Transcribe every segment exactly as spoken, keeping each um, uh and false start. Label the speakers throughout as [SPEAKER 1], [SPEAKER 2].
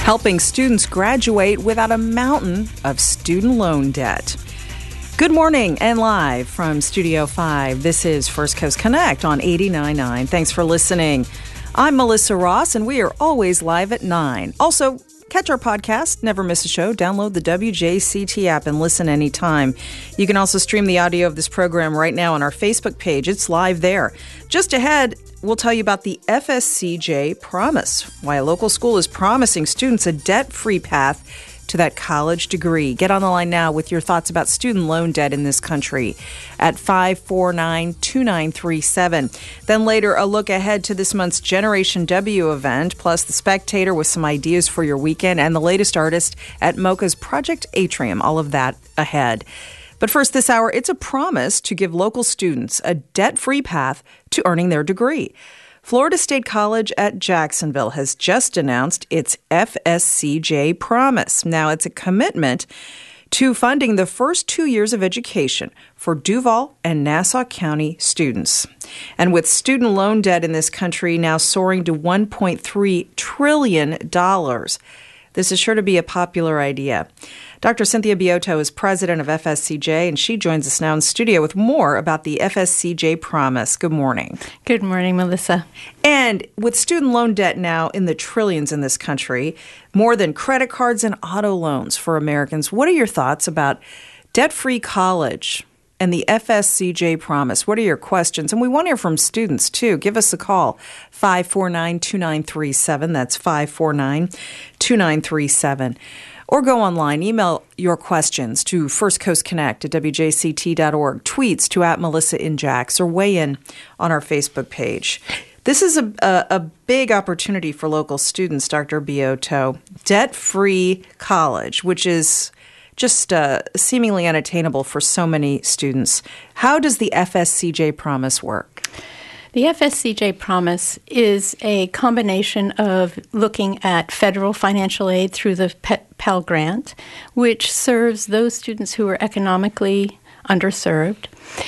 [SPEAKER 1] helping students graduate without a mountain of student loan debt. Good morning and live from Studio five. This is First Coast Connect on eighty-nine point nine. Thanks for listening. I'm Melissa Ross, and we are always live at nine. Also, catch our podcast, never miss a show. Download the W J C T app and listen anytime. You can also stream the audio of this program right now on our Facebook page. It's live there. Just ahead, we'll tell you about the F S C J Promise, why a local school is promising students a debt-free path to that college degree. Get on the line now with your thoughts about student loan debt in this country at five four nine, two nine three seven. Then later, a look ahead to this month's Generation W event, plus The Spectator with some ideas for your weekend, and the latest artist at Mocha's Project Atrium. All of that ahead. But first this hour, it's a promise to give local students a debt-free path to earning their degree. Florida State College at Jacksonville has just announced its F S C J Promise. Now, it's a commitment to funding the first two years of education for Duval and Nassau County students. And with student loan debt in this country now soaring to one point three trillion dollars, this is sure to be a popular idea. Doctor Cynthia Bioto is president of F S C J, and she joins us now in studio with more about the F S C J Promise. Good morning.
[SPEAKER 2] Good morning, Melissa.
[SPEAKER 1] And with student loan debt now in the trillions in this country, more than credit cards and auto loans for Americans, what are your thoughts about debt-free college and the F S C J Promise? What are your questions? And we want to hear from students, too. Give us a call, five four nine, two nine three seven. That's five four nine, two nine three seven. Or go online, email your questions to First Coast Connect at W J C T dot org, tweets to at Melissa in Jax, or weigh in on our Facebook page. This is a, a, a big opportunity for local students, Doctor Bioto. Debt-free college, which is just uh, seemingly unattainable for so many students. How does the F S C J Promise work?
[SPEAKER 2] The F S C J Promise is a combination of looking at federal financial aid through the Pell Grant, which serves those students who are economically underserved,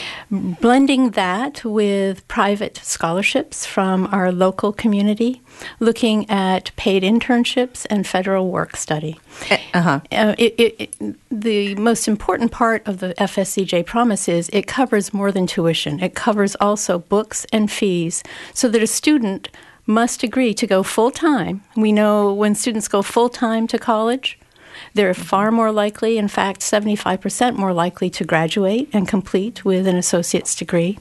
[SPEAKER 2] blending that with private scholarships from our local community, looking at paid internships and federal work study. Uh-huh. Uh, it, it, it, the most important part of the F S C J Promise is it covers more than tuition. It covers also books and fees, so that a student must agree to go full-time. We know when students go full-time to college, they're far more likely, in fact, seventy-five percent more likely to graduate and complete with an associate's degree.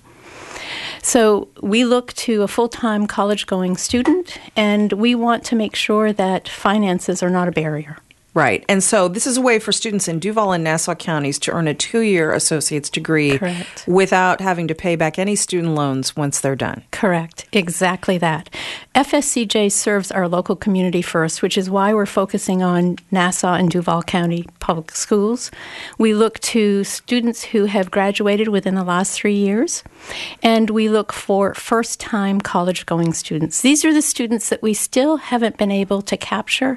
[SPEAKER 2] So we look to a full-time college-going student, and we want to make sure that finances are not a barrier.
[SPEAKER 1] Right. And so this is a way for students in Duval and Nassau counties to earn a two-year associate's degree.
[SPEAKER 2] Correct.
[SPEAKER 1] Without having to pay back any student loans once they're done.
[SPEAKER 2] Correct. Exactly that. F S C J serves our local community first, which is why we're focusing on Nassau and Duval County public schools. We look to students who have graduated within the last three years, and we look for first-time college-going students. These are the students that we still haven't been able to capture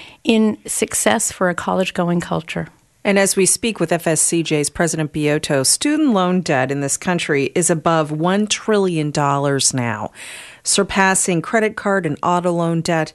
[SPEAKER 2] in success for a college-going culture.
[SPEAKER 1] And as we speak with F S C J's President Bioto, student loan debt in this country is above one trillion dollars now, surpassing credit card and auto loan debt.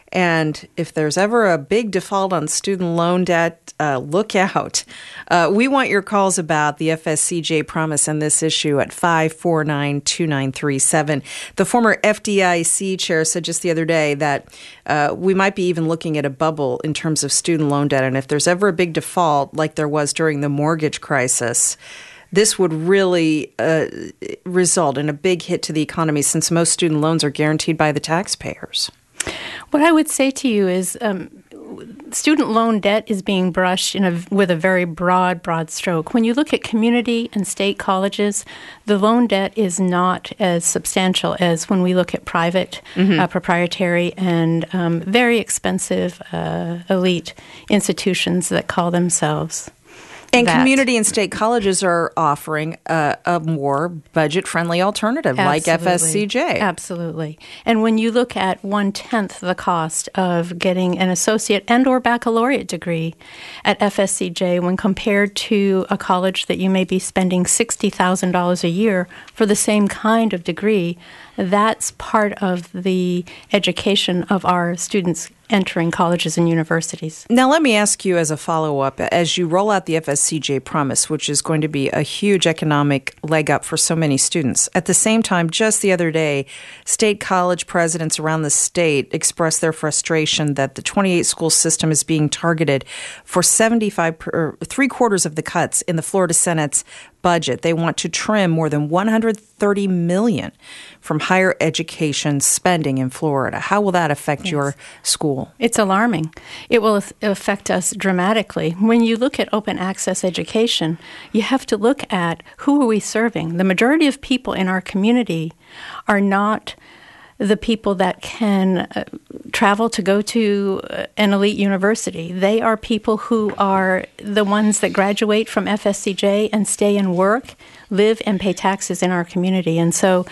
[SPEAKER 1] And if there's ever a big default on student loan debt, uh, look out. Uh, we want your calls about the F S C J Promise and this issue at five four nine, two nine three seven. The former F D I C chair said just the other day that uh, we might be even looking at a bubble in terms of student loan debt. And if there's ever a big default like there was during the mortgage crisis, this would really uh, result in a big hit to the economy, since most student loans are guaranteed by the taxpayers.
[SPEAKER 2] What I would say to you is um, student loan debt is being brushed in a, with a very broad, broad stroke. When you look at community and state colleges, the loan debt is not as substantial as when we look at private, mm-hmm. uh, proprietary, and um, very expensive uh, elite institutions that call themselves
[SPEAKER 1] And
[SPEAKER 2] that.
[SPEAKER 1] Community and state colleges are offering a, a more budget-friendly alternative,
[SPEAKER 2] Absolutely.
[SPEAKER 1] Like F S C J.
[SPEAKER 2] Absolutely. And when you look at one-tenth the cost of getting an associate and or baccalaureate degree at F S C J when compared to a college that you may be spending sixty thousand dollars a year for the same kind of degree, that's part of the education of our students entering colleges and universities.
[SPEAKER 1] Now, let me ask you as a follow-up, as you roll out the F S C J Promise, which is going to be a huge economic leg up for so many students. At the same time, just the other day, state college presidents around the state expressed their frustration that the twenty-eight school system is being targeted for seventy-five, per, three quarters of the cuts in the Florida Senate's budget. They want to trim more than one hundred thirty million dollars from higher education spending in Florida. How will that affect yes. your school?
[SPEAKER 2] It's alarming. It will affect us dramatically. When you look at open access education, you have to look at who are we serving. The majority of people in our community are not the people that can uh, travel to go to uh, an elite university. They are people who are the ones that graduate from F S C J and stay and work, live and pay taxes in our community. And so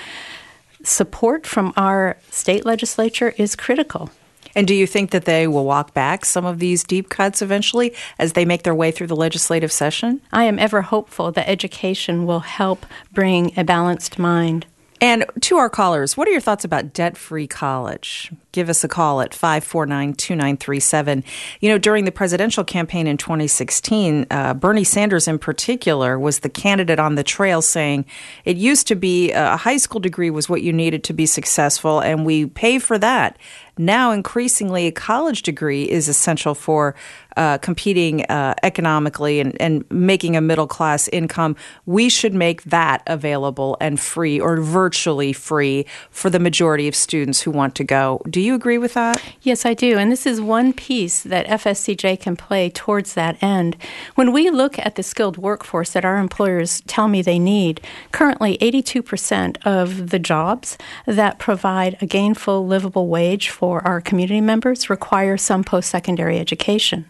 [SPEAKER 2] support from our state legislature is critical.
[SPEAKER 1] And do you think that they will walk back some of these deep cuts eventually as they make their way through the legislative session?
[SPEAKER 2] I am ever hopeful that education will help bring a balanced mind.
[SPEAKER 1] And to our callers, what are your thoughts about debt-free college? Give us a call at five four nine, two nine three seven. You know, during the presidential campaign in twenty sixteen, uh, Bernie Sanders in particular was the candidate on the trail saying it used to be a high school degree was what you needed to be successful, and we pay for that. Now, increasingly, a college degree is essential for uh, competing uh, economically and, and making a middle-class income. We should make that available and free or virtually free for the majority of students who want to go. Do you agree with that?
[SPEAKER 2] Yes, I do. And this is one piece that F S C J can play towards that end. When we look at the skilled workforce that our employers tell me they need, currently eighty-two percent of the jobs that provide a gainful, livable wage for our community members require some post-secondary education.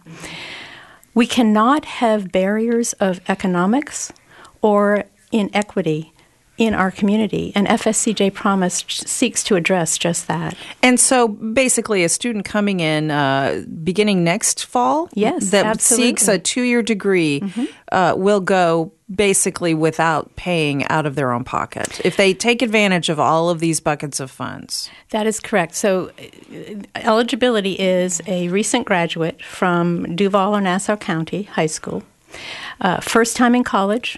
[SPEAKER 2] We cannot have barriers of economics or inequity in our community, and F S C J Promise seeks to address just that.
[SPEAKER 1] And so basically a student coming in uh, beginning next fall
[SPEAKER 2] yes,
[SPEAKER 1] that
[SPEAKER 2] absolutely.
[SPEAKER 1] seeks a two-year degree mm-hmm. uh, will go basically without paying out of their own pocket if they take advantage of all of these buckets of funds.
[SPEAKER 2] That is correct. So uh, eligibility is a recent graduate from Duval or Nassau County High School, uh, first time in college,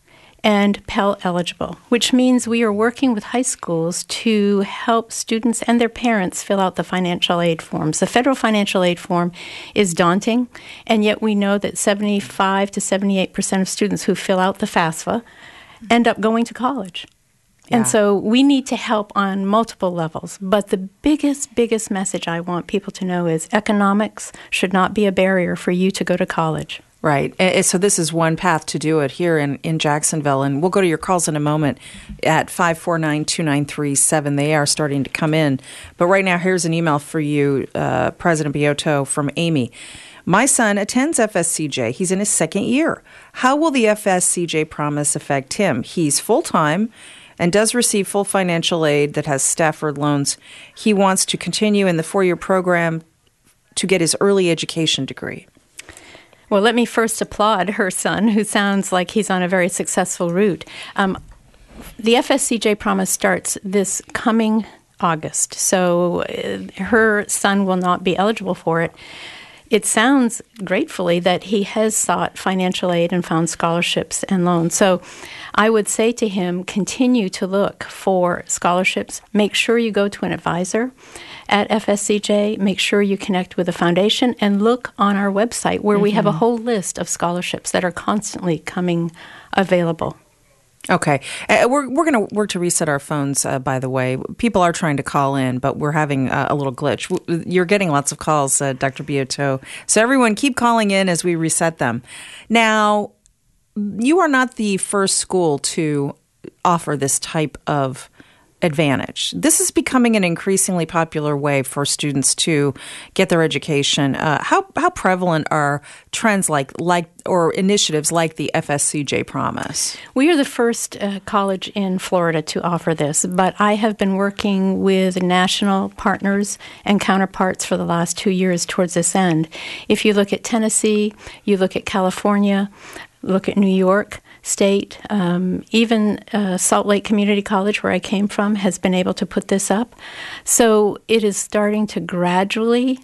[SPEAKER 2] and Pell eligible, which means we are working with high schools to help students and their parents fill out the financial aid forms. The federal financial aid form is daunting, and yet we know that seventy-five to seventy-eight percent of students who fill out the FAFSA end up going to college. Yeah. And so we need to help on multiple levels. But the biggest, biggest message I want people to know is economics should not be a barrier for you to go to college.
[SPEAKER 1] Right. So this is one path to do it here in, in Jacksonville. And we'll go to your calls in a moment at five four nine, two nine three seven. They are starting to come in. But right now, here's an email for you, uh, President Bioto, from Amy. My son attends F S C J. He's in his second year. How will the F S C J Promise affect him? He's full-time and does receive full financial aid that has Stafford loans. He wants to continue in the four-year program to get his early education degree.
[SPEAKER 2] Well, let me first applaud her son, who sounds like he's on a very successful route. Um, the F S C J Promise starts this coming August, so uh, her son will not be eligible for it. It sounds gratefully that he has sought financial aid and found scholarships and loans. So I would say to him, continue to look for scholarships. Make sure you go to an advisor at F S C J. Make sure you connect with a foundation and look on our website where mm-hmm. we have a whole list of scholarships that are constantly coming available.
[SPEAKER 1] Okay. Uh, we're we're going to work to reset our phones, uh, by the way. People are trying to call in, but we're having uh, a little glitch. You're getting lots of calls, uh, Doctor Bioto. So everyone keep calling in as we reset them. Now, you are not the first school to offer this type of advantage. This is becoming an increasingly popular way for students to get their education. Uh, how how prevalent are trends like like or initiatives like the F S C J Promise?
[SPEAKER 2] We are the first uh, college in Florida to offer this, but I have been working with national partners and counterparts for the last two years towards this end. If you look at Tennessee, you look at California, look at New York State, um, even uh, Salt Lake Community College, where I came from, has been able to put this up. So it is starting to gradually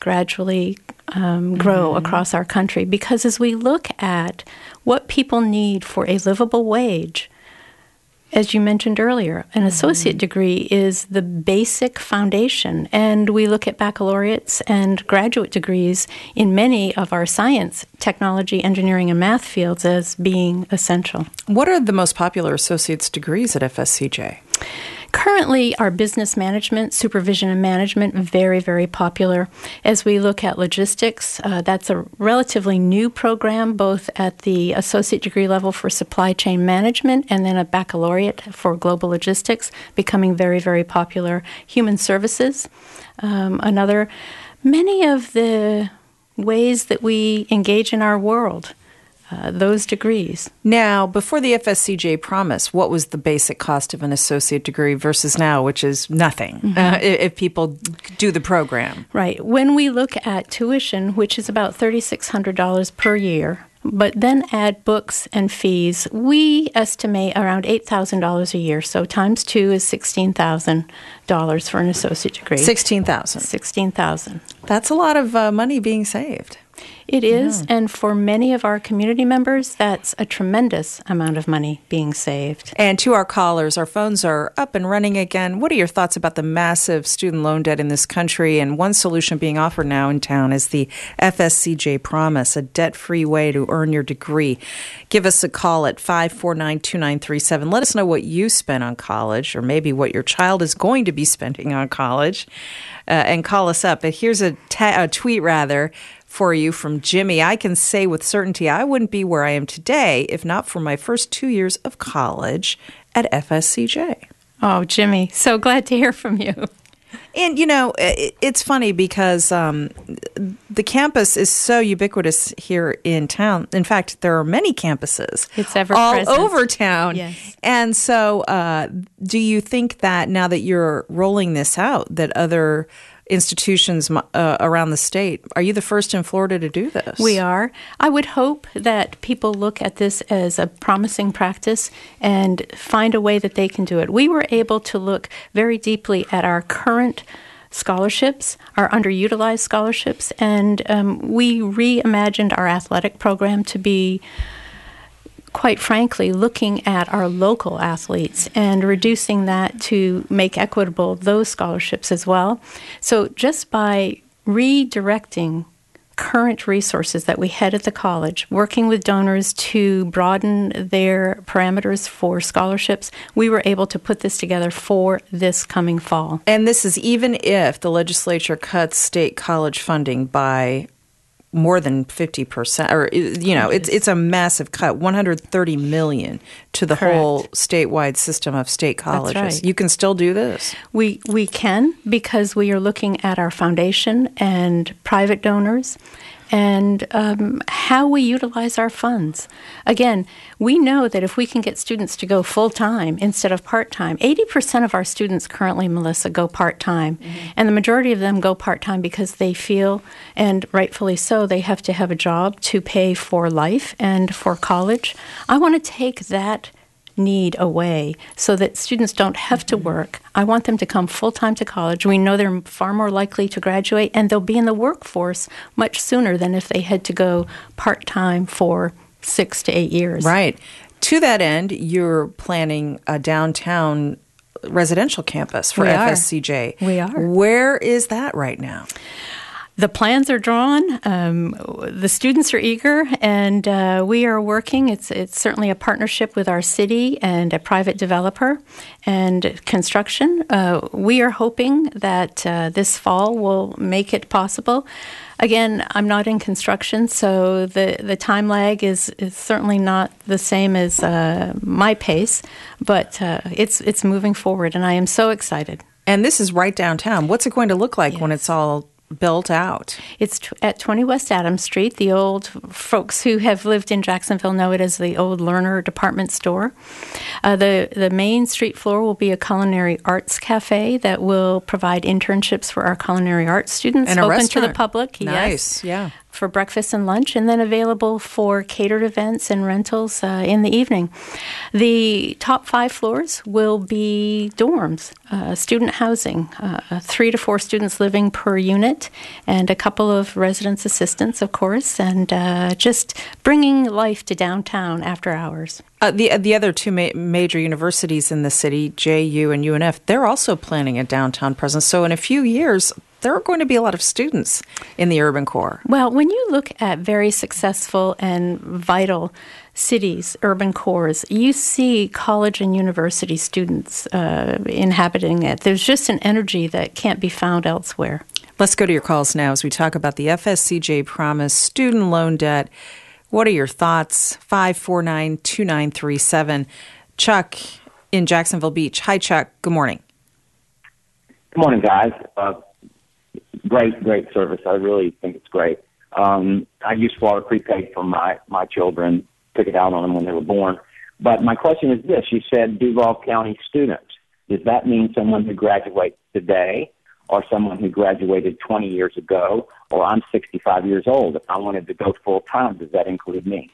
[SPEAKER 2] gradually um, grow mm-hmm. across our country. Because as we look at what people need for a livable wage, as you mentioned earlier, an associate mm-hmm. degree is the basic foundation. And we look at baccalaureates and graduate degrees in many of our science, technology, engineering, and math fields as being essential.
[SPEAKER 1] What are the most popular associate's degrees at F S C J?
[SPEAKER 2] Currently, our business management, supervision and management, very, very popular. As we look at logistics, uh, that's a relatively new program, both at the associate degree level for supply chain management and then a baccalaureate for global logistics, becoming very, very popular. Human services, um, another. Many of the ways that we engage in our world, Uh, those degrees.
[SPEAKER 1] Now, before the F S C J Promise, what was the basic cost of an associate degree versus now, which is nothing, mm-hmm. uh, if people do the program?
[SPEAKER 2] Right. When we look at tuition, which is about three thousand six hundred dollars per year, but then add books and fees, we estimate around eight thousand dollars a year. So times two is sixteen thousand dollars for an associate degree.
[SPEAKER 1] sixteen thousand dollars.
[SPEAKER 2] sixteen thousand dollars.
[SPEAKER 1] That's a lot of uh, money being saved.
[SPEAKER 2] It is, yeah. And for many of our community members, that's a tremendous amount of money being saved.
[SPEAKER 1] And to our callers, our phones are up and running again. What are your thoughts about the massive student loan debt in this country? And one solution being offered now in town is the F S C J Promise, a debt-free way to earn your degree. Give us a call at five four nine, two nine three seven. Let us know what you spent on college, or maybe what your child is going to be spending on college, uh, and call us up. But here's a, ta- a tweet, rather, for you from Jimmy. I can say with certainty I wouldn't be where I am today if not for my first two years of college at F S C J.
[SPEAKER 2] Oh, Jimmy, so glad to hear from you.
[SPEAKER 1] And, you know, it, it's funny because um, the campus is so ubiquitous here in town. In fact, there are many campuses.
[SPEAKER 2] It's ever
[SPEAKER 1] all
[SPEAKER 2] present.
[SPEAKER 1] over town.
[SPEAKER 2] Yes.
[SPEAKER 1] And so uh, do you think that now that you're rolling this out, that other institutions uh, around the state, are you the first in Florida to do this?
[SPEAKER 2] We are. I would hope that people look at this as a promising practice and find a way that they can do it. We were able to look very deeply at our current scholarships, our underutilized scholarships, and um, we reimagined our athletic program to be, quite frankly, looking at our local athletes and reducing that to make equitable those scholarships as well. So just by redirecting current resources that we had at the college, working with donors to broaden their parameters for scholarships, we were able to put this together for this coming fall.
[SPEAKER 1] And this is even if the legislature cuts state college funding by more than fifty percent, or, you know, it's it's a massive cut, one hundred thirty million dollars to the
[SPEAKER 2] Correct.
[SPEAKER 1] whole statewide system of state colleges.
[SPEAKER 2] That's right.
[SPEAKER 1] You can still do this.
[SPEAKER 2] We we can, because we are looking at our foundation and private donors and um, how we utilize our funds. Again, we know that if we can get students to go full-time instead of part-time, eighty percent of our students currently, Melissa, go part-time. Mm-hmm. And the majority of them go part-time because they feel, and rightfully so, they have to have a job to pay for life and for college. I want to take that need away so that students don't have to work. I want them to come full-time to college. We know they're far more likely to graduate, and they'll be in the workforce much sooner than if they had to go part-time for six to eight years.
[SPEAKER 1] Right. To that end, you're planning a downtown residential campus for
[SPEAKER 2] we
[SPEAKER 1] F S C J.
[SPEAKER 2] Are. We are.
[SPEAKER 1] Where is that right now?
[SPEAKER 2] The plans are drawn. Um, the students are eager, and uh, we are working. It's it's certainly a partnership with our city and a private developer and construction. Uh, we are hoping that uh, this fall will make it possible. Again, I'm not in construction, so the, the time lag is, is certainly not the same as uh, my pace, but uh, it's it's moving forward, and I am so excited.
[SPEAKER 1] And this is right downtown. What's it going to look like
[SPEAKER 2] Yes.
[SPEAKER 1] when it's all built out?
[SPEAKER 2] It's t- at twenty West Adams Street. The old folks who have lived in Jacksonville know it as the old Lerner department store. Uh, the, the main street floor will be a culinary arts cafe that will provide internships for our culinary arts students,
[SPEAKER 1] And a
[SPEAKER 2] open
[SPEAKER 1] restaurant.
[SPEAKER 2] to the public.
[SPEAKER 1] Nice,
[SPEAKER 2] yes.
[SPEAKER 1] yeah.
[SPEAKER 2] for breakfast and lunch, and then available for catered events and rentals uh, in the evening. The top five floors will be dorms, uh, student housing, uh, three to four students living per unit, and a couple of residence assistants, of course, and uh, just bringing life to downtown after hours.
[SPEAKER 1] Uh, the the other two ma- major universities in the city, J U and U N F, they're also planning a downtown presence. So in a few years, there are going to be a lot of students in the urban core.
[SPEAKER 2] Well, when you look at very successful and vital cities, urban cores, you see college and university students uh, inhabiting it. There's just an energy that can't be found elsewhere.
[SPEAKER 1] Let's go to your calls now as we talk about the F S C J Promise student loan debt. What are your thoughts? five four nine, two nine three seven. Chuck in Jacksonville Beach. Hi, Chuck. Good morning.
[SPEAKER 3] Good morning, guys. Uh, great, great service. I really think it's great. Um, I used Florida Prepaid for my, my children, took it out on them when they were born. But my question is this. You said Duval County students. Does that mean someone who graduates today or someone who graduated twenty years ago, or I'm sixty-five years old? If I wanted to go full-time, does that include me?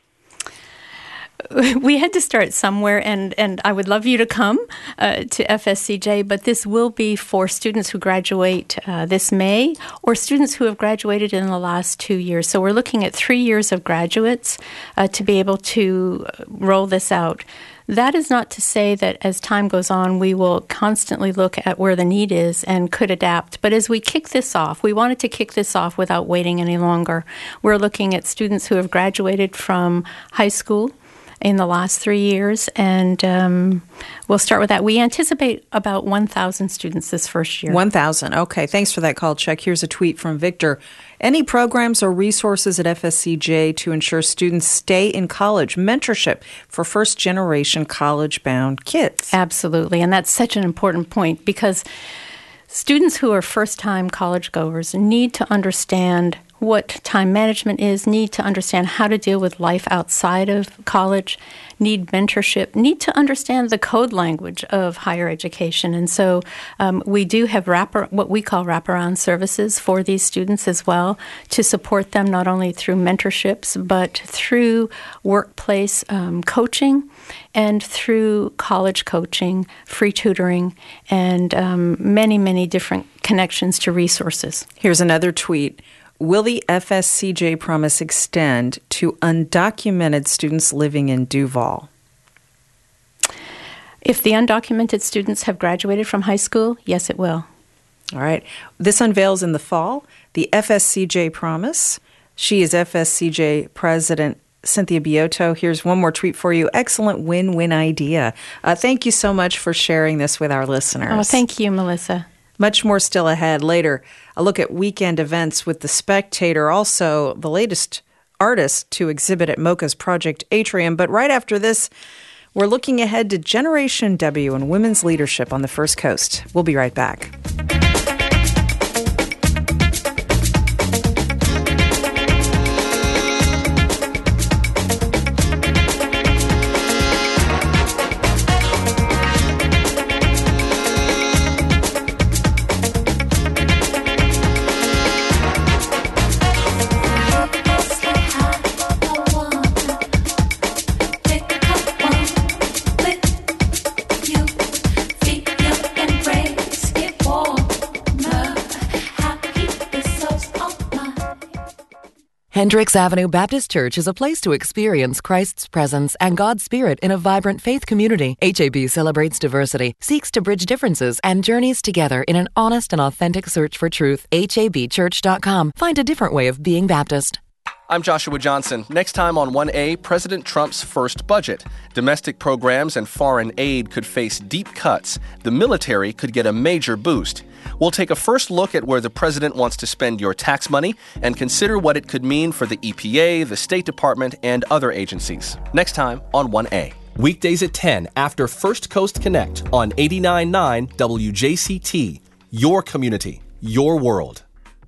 [SPEAKER 2] We had to start somewhere, and, and I would love you to come uh, to F S C J, but this will be for students who graduate uh, this May or students who have graduated in the last two years. So we're looking at three years of graduates uh, to be able to roll this out. That is not to say that as time goes on, we will constantly look at where the need is and could adapt. But as we kick this off, we wanted to kick this off without waiting any longer. We're looking at students who have graduated from high school in the last three years, and um, we'll start with that. We anticipate about one thousand students this first year.
[SPEAKER 1] one thousand. Okay, thanks for that call, Chuck. Here's a tweet from Victor. Any programs or resources at F S C J to ensure students stay in college? Mentorship for first-generation college-bound kids.
[SPEAKER 2] Absolutely, and that's such an important point because students who are first-time college-goers need to understand what time management is, need to understand how to deal with life outside of college, need mentorship, need to understand the code language of higher education. And so um, we do have wrapper, what we call wraparound services for these students as well to support them not only through mentorships, but through workplace um, coaching and through college coaching, free tutoring, and um, many, many different connections to resources.
[SPEAKER 1] Here's another tweet. Will the F S C J Promise extend to undocumented students living in Duval?
[SPEAKER 2] If the undocumented students have graduated from high school, yes, it will.
[SPEAKER 1] All right. This unveils in the fall the F S C J Promise. She is F S C J President Cynthia Biotto. Here's one more tweet for you. Excellent win-win idea. Uh, thank you so much for sharing this with our listeners.
[SPEAKER 2] Oh, thank you, Melissa.
[SPEAKER 1] Much more still ahead. Later, a look at weekend events with The Spectator, also the latest artist to exhibit at MoCA's Project Atrium. But right after this, we're looking ahead to Generation W and women's leadership on the First Coast. We'll be right back.
[SPEAKER 4] Hendricks Avenue Baptist Church is a place to experience Christ's presence and God's Spirit in a vibrant faith community. H A B celebrates diversity, seeks to bridge differences, and journeys together in an honest and authentic search for truth. H A B church dot com. Find a different way of being Baptist.
[SPEAKER 5] I'm Joshua Johnson. Next time on one A, President Trump's first budget. Domestic programs and foreign aid could face deep cuts. The military could get a major boost. We'll take a first look at where the president wants to spend your tax money and consider what it could mean for the E P A, the State Department, and other agencies. Next time on one A.
[SPEAKER 6] Weekdays at ten after First Coast Connect on eighty-nine point nine W J C T. Your community, your world.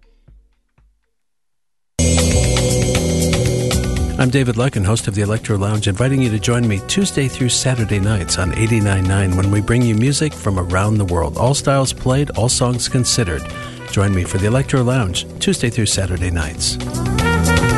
[SPEAKER 7] I'm David Lucken, host of the Electro Lounge, inviting you to join me Tuesday through Saturday nights on eighty-nine point nine when we bring you music from around the world. All styles played, all songs considered. Join me for the Electro Lounge Tuesday through Saturday nights.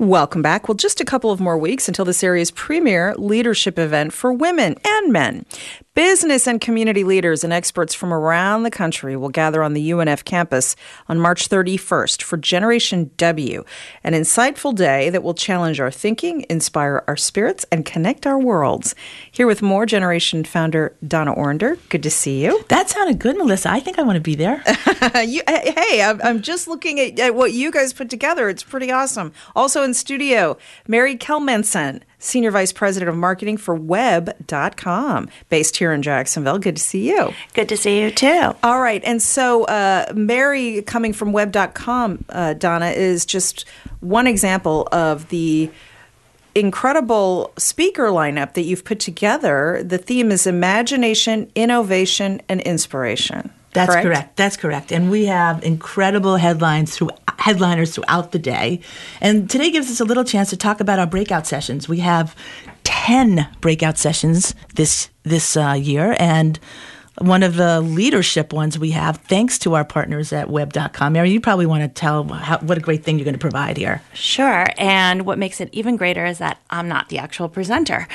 [SPEAKER 1] Welcome back. Well, just a couple of more weeks until this area's premier leadership event for women and men. Business and community leaders and experts from around the country will gather on the U N F campus on March thirty-first for Generation W, an insightful day that will challenge our thinking, inspire our spirits, and connect our worlds. Here with more, Generation founder Donna Orender. Good to see you.
[SPEAKER 8] That sounded good, Melissa. I think I want to be there.
[SPEAKER 1] you, hey, I'm, I'm just looking at, at what you guys put together. It's pretty awesome. Also in studio, Mary Kelmanson, Senior Vice President of Marketing for web dot com, based here in Jacksonville. Good to see you.
[SPEAKER 9] Good to see you, too.
[SPEAKER 1] All right. And so uh, Mary, coming from web dot com, uh, Donna, is just one example of the incredible speaker lineup that you've put together. The theme is imagination, innovation, and inspiration.
[SPEAKER 8] That's
[SPEAKER 1] correct?
[SPEAKER 8] correct. That's correct. And we have incredible headlines through headliners throughout the day. And today gives us a little chance to talk about our breakout sessions. We have ten breakout sessions this this uh, year, and one of the leadership ones we have, thanks to our partners at web dot com. Mary, you probably want to tell how, what a great thing you're going to provide here.
[SPEAKER 9] Sure. And what makes it even greater is that I'm not the actual presenter.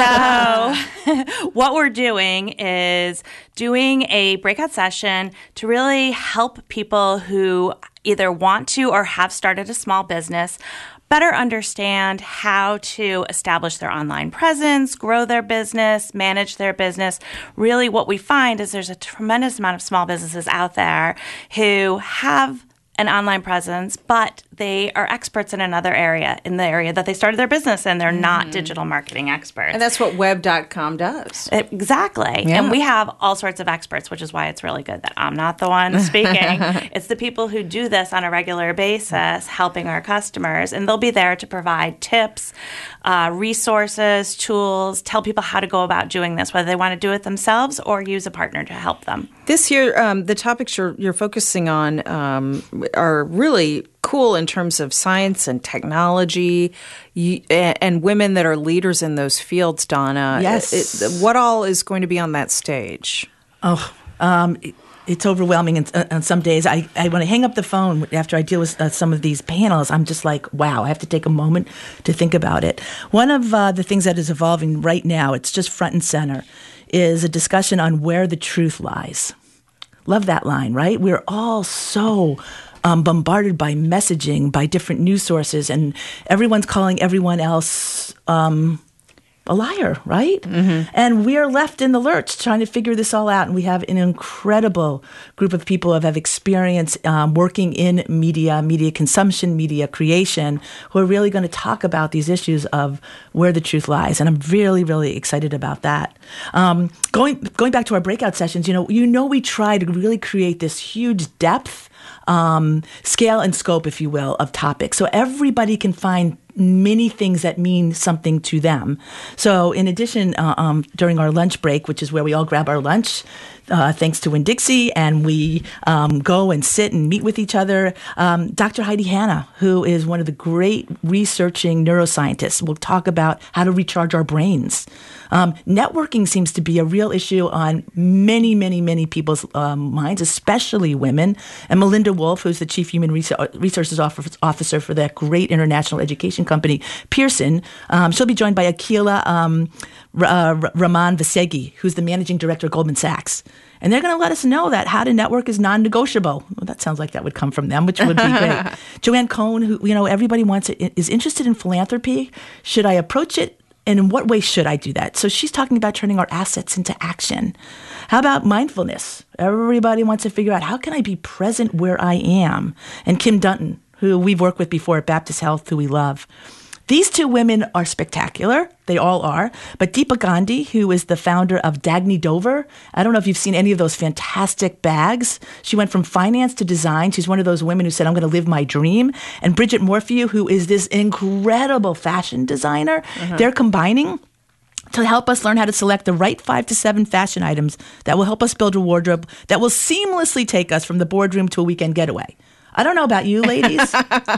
[SPEAKER 9] So what we're doing is doing a breakout session to really help people who either want to or have started a small business better understand how to establish their online presence, grow their business, manage their business. Really what we find is there's a tremendous amount of small businesses out there who have an online presence, but they are experts in another area, in the area that they started their business in. They're mm. not digital marketing experts.
[SPEAKER 1] And that's what web dot com does.
[SPEAKER 9] Exactly. Yeah. And we have all sorts of experts, which is why it's really good that I'm not the one speaking. It's the people who do this on a regular basis, helping our customers, and they'll be there to provide tips, uh, resources, tools, tell people how to go about doing this, whether they want to do it themselves or use a partner to help them.
[SPEAKER 1] This year, um, the topics you're, you're focusing on um, are really cool in terms of science and technology, you, and, and women that are leaders in those fields, Donna.
[SPEAKER 8] Yes.
[SPEAKER 1] It, what all is going to be on that stage?
[SPEAKER 8] Oh, um, it, it's overwhelming. And uh, on some days, I, I when I hang up the phone after I deal with uh, some of these panels, I'm just like, wow, I have to take a moment to think about it. One of uh, the things that is evolving right now, it's just front and center, is a discussion on where the truth lies. Love that line, right? We're all so um, bombarded by messaging, by different news sources, and everyone's calling everyone else um, a liar, right? Mm-hmm. And we're left in the lurch trying to figure this all out. And we have an incredible group of people who have experience um, working in media, media consumption, media creation, who are really going to talk about these issues of where the truth lies. And I'm really, really excited about that. Um, going going back to our breakout sessions, you know, you know, we try to really create this huge depth, um, scale and scope, if you will, of topics. So everybody can find many things that mean something to them. So in addition, uh, um, during our lunch break, which is where we all grab our lunch, uh, thanks to Winn-Dixie, and we um, go and sit and meet with each other, um, Doctor Heidi Hanna, who is one of the great researching neuroscientists, will talk about how to recharge our brains. Um, networking seems to be a real issue on many, many, many people's um, minds, especially women. And Melinda Wolf, who's the Chief Human Resources Officer for that great international education company, Pearson, um, she'll be joined by Akila um, uh, Rahman Vasegi, who's the Managing Director of Goldman Sachs. And they're going to let us know that how to network is non-negotiable. Well, that sounds like that would come from them, which would be great. Joanne Cohn, who, you know, everybody wants it, is interested in philanthropy. Should I approach it? And in what way should I do that? So she's talking about turning our assets into action. How about mindfulness? Everybody wants to figure out, how can I be present where I am? And Kim Dunton, who we've worked with before at Baptist Health, who we love. These two women are spectacular. They all are. But Deepa Gandhi, who is the founder of Dagny Dover, I don't know if you've seen any of those fantastic bags. She went from finance to design. She's one of those women who said, I'm going to live my dream. And Bridget Morphew, who is this incredible fashion designer. Uh-huh. They're combining to help us learn how to select the right five to seven fashion items that will help us build a wardrobe that will seamlessly take us from the boardroom to a weekend getaway. I don't know about you, ladies.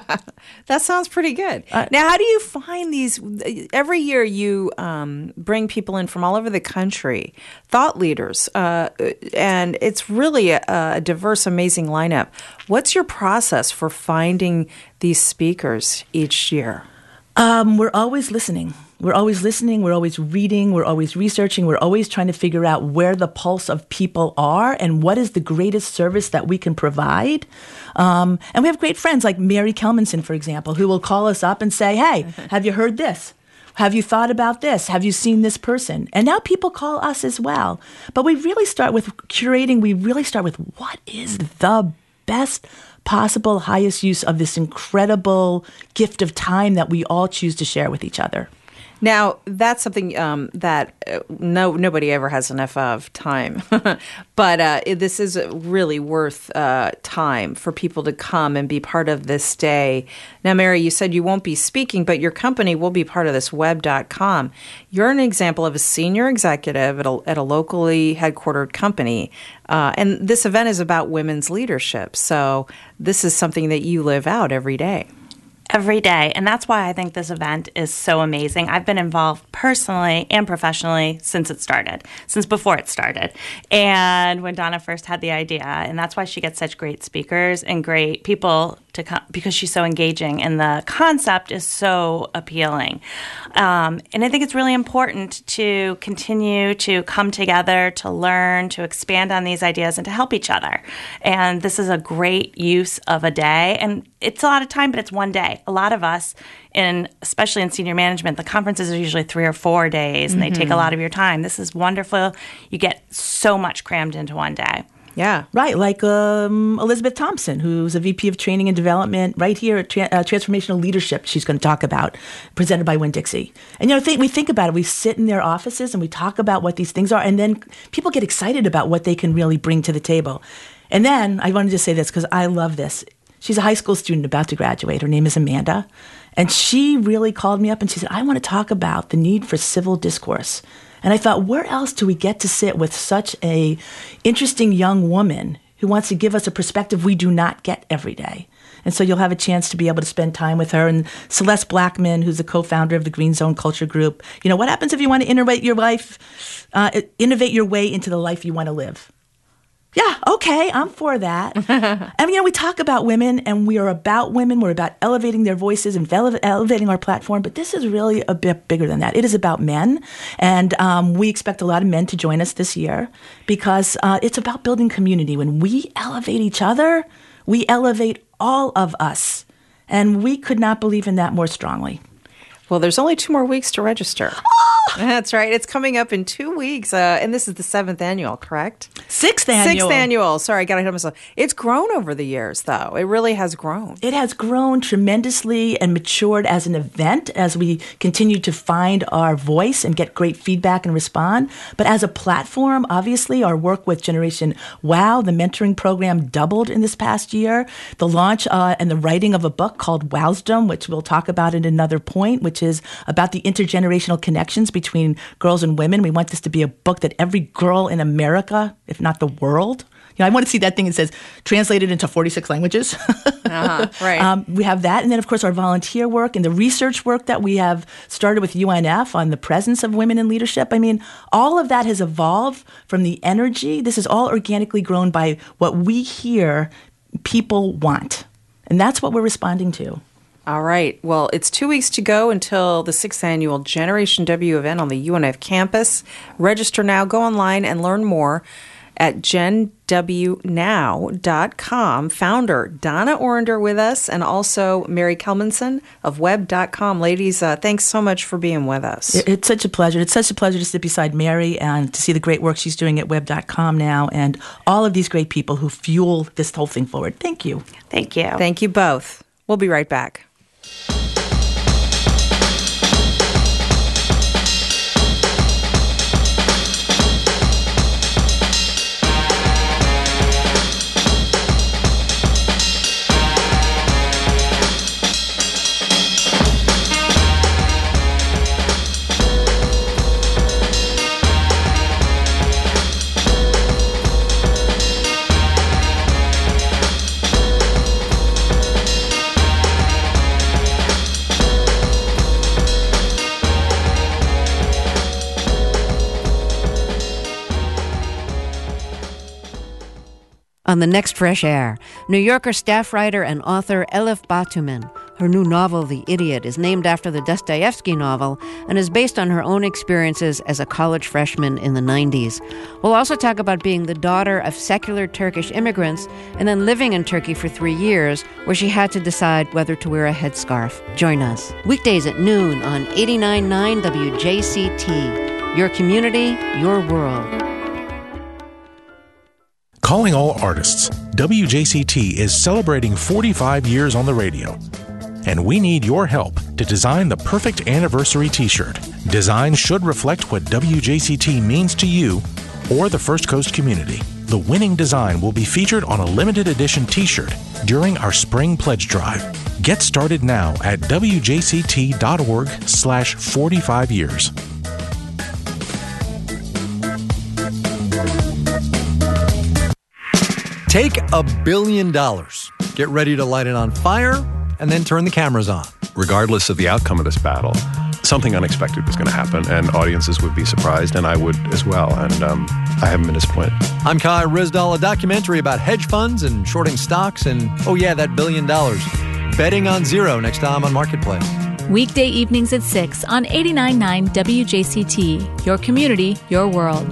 [SPEAKER 1] That sounds pretty good. Uh, now, how do you find these? Every year you um, bring people in from all over the country, thought leaders, uh, and it's really a, a diverse, amazing lineup. What's your process for finding these speakers each year?
[SPEAKER 8] Um, we're always listening. We're always listening. We're always reading. We're always researching. We're always trying to figure out where the pulse of people are and what is the greatest service that we can provide. Um, and we have great friends like Mary Kelmanson, for example, who will call us up and say, hey, have you heard this? Have you thought about this? Have you seen this person? And now people call us as well. But we really start with curating. We really start with what is the best possible, highest use of this incredible gift of time that we all choose to share with each other.
[SPEAKER 1] Now, that's something um, that uh, no nobody ever has enough of, time. But uh, it, this is really worth uh, time for people to come and be part of this day. Now, Mary, you said you won't be speaking, but your company will be part of this web dot com. You're an example of a senior executive at a, at a locally headquartered company. Uh, and this event is about women's leadership. So this is something that you live out every day.
[SPEAKER 9] Every day. And that's why I think this event is so amazing. I've been involved personally and professionally since it started, since before it started. And when Donna first had the idea, and that's why she gets such great speakers and great people to come, because she's so engaging and the concept is so appealing. Um, and I think it's really important to continue to come together, to learn, to expand on these ideas and to help each other. And this is a great use of a day. And it's a lot of time, but it's one day. A lot of us, in especially in senior management, the conferences are usually three or four days, and mm-hmm. they take a lot of your time. This is wonderful. You get so much crammed into one day.
[SPEAKER 1] Yeah.
[SPEAKER 8] Right, like um, Elizabeth Thompson, who's a V P of Training and Development right here at Tra- uh, Transformational Leadership, she's going to talk about, presented by Winn-Dixie. And, you know, think, we think about it. We sit in their offices and we talk about what these things are, and then people get excited about what they can really bring to the table. And then I wanted to say this because I love this. She's a high school student about to graduate. Her name is Amanda. And she really called me up and she said, I want to talk about the need for civil discourse. And I thought, where else do we get to sit with such a interesting young woman who wants to give us a perspective we do not get every day? And so you'll have a chance to be able to spend time with her. And Celeste Blackman, who's the co-founder of the Green Zone Culture Group. You know, what happens if you want to innovate your life, uh, innovate your way into the life you want to live? Yeah, okay, I'm for that. I mean, you know, we talk about women, and we are about women. We're about elevating their voices and ele- elevating our platform. But this is really a bit bigger than that. It is about men, and um, we expect a lot of men to join us this year because uh, it's about building community. When we elevate each other, we elevate all of us, and we could not believe in that more strongly.
[SPEAKER 1] Well, there's only two more weeks to register. That's right. It's coming up in two weeks. Uh, and this is the seventh annual, correct?
[SPEAKER 8] Sixth annual.
[SPEAKER 1] Sixth annual. Sorry, I got ahead of myself. It's grown over the years, though. It really has grown.
[SPEAKER 8] It has grown tremendously and matured as an event as we continue to find our voice and get great feedback and respond. But as a platform, obviously, our work with Generation WOW, the mentoring program, doubled in this past year. The launch uh, and the writing of a book called Wowsdom, which we'll talk about at another point, which is about the intergenerational connections between girls and women. We want this to be a book that every girl in America, if not the world, you know, I want to see that thing that says translated into forty-six languages.
[SPEAKER 1] uh-huh, right.
[SPEAKER 8] Um, we have that. And then, of course, our volunteer work and the research work that we have started with U N F on the presence of women in leadership. I mean, all of that has evolved from the energy. This is all organically grown by what we hear people want. And that's what we're responding to.
[SPEAKER 1] All right. Well, it's two weeks to go until the sixth annual Generation W event on the U N F campus. Register now. Go online and learn more at gen w now dot com. Founder Donna Orender with us, and also Mary Kelmanson of web dot com. Ladies, uh, thanks so much for being with us.
[SPEAKER 8] It's such a pleasure. It's such a pleasure to sit beside Mary and to see the great work she's doing at web dot com now and all of these great people who fuel this whole thing forward. Thank you.
[SPEAKER 9] Thank you.
[SPEAKER 1] Thank you both. We'll be right back.
[SPEAKER 10] On the next Fresh Air, New Yorker staff writer and author Elif Batuman Her new novel, The Idiot, is named after the Dostoevsky novel and is based on her own experiences as a college freshman in the nineties. We'll also talk about being the daughter of secular Turkish immigrants and then living in Turkey for three years, where she had to decide whether to wear a headscarf. Join us. Weekdays at noon on eighty-nine point nine W J C T. Your community, your world.
[SPEAKER 11] Calling all artists, W J C T is celebrating forty-five years on the radio. And we need your help to design the perfect anniversary t-shirt. Design should reflect what W J C T means to you or the First Coast community. The winning design will be featured on a limited edition t-shirt during our spring pledge drive. Get started now at W J C T dot org slash forty-five years.
[SPEAKER 12] Take a billion dollars. Get ready to light it on fire and then turn the cameras on.
[SPEAKER 13] Regardless of the outcome of this battle, something unexpected was going to happen, and audiences would be surprised, and I would as well, and um, I haven't been disappointed.
[SPEAKER 12] I'm Kai Rizdal, a documentary about hedge funds and shorting stocks and, oh yeah, that billion dollars. Betting on zero next time on Marketplace.
[SPEAKER 14] Weekday evenings at six on eighty-nine point nine W J C T. Your community, your world.